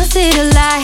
see the light.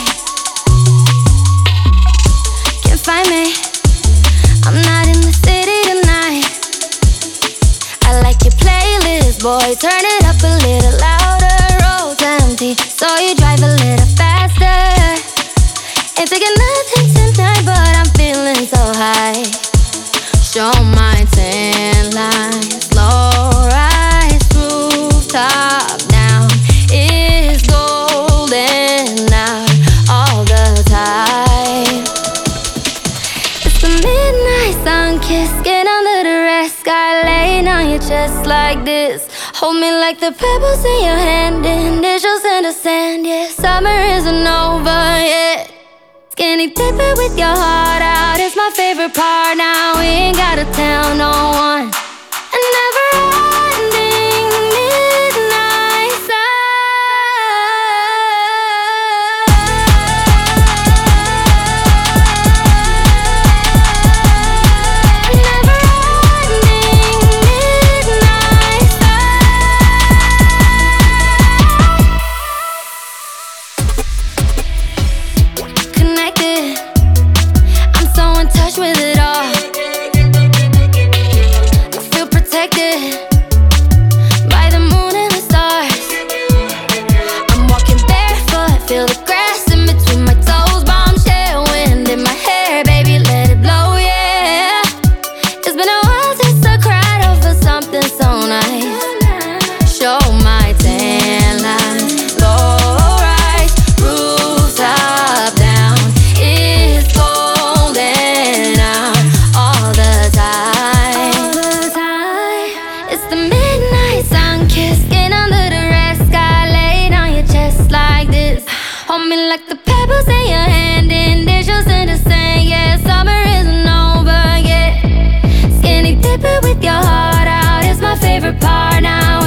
Can't find me, I'm not in the city tonight. I like your playlist, boy, turn it up a little louder. Road's empty, so you drive a little faster. Ain't taking nothing tonight, but I'm feeling so high. Show my tan lines, low rise, rooftop down. It's golden out all the time. It's the midnight sun kiss, get under the red sky, laying on your chest like this. Hold me like the pebbles in your hand, initials in the sand. Yeah, summer isn't over yet. Skinny dipping with your heart out, it's my favorite part. Now we ain't gotta tell no one. A never-ending midnight A never-ending midnight Connected, I'm so in touch with it all. I feel protected by the moon and the stars. I'm walking barefoot, feel the grass in between my toes. Bombshell wind in my hair, baby, let it blow, yeah. It's been a while since I cried over something so nice. Show my tan lines, low rise, rooftop down. It's golden out all the time. It's the midnight sun kiss, get under the red sky, laid on your chest like this. Hold me like the pebbles in your hand, initials in the sand. Yeah, summer isn't over yet. Skinny dipping with your heart out, it's my favorite part. Now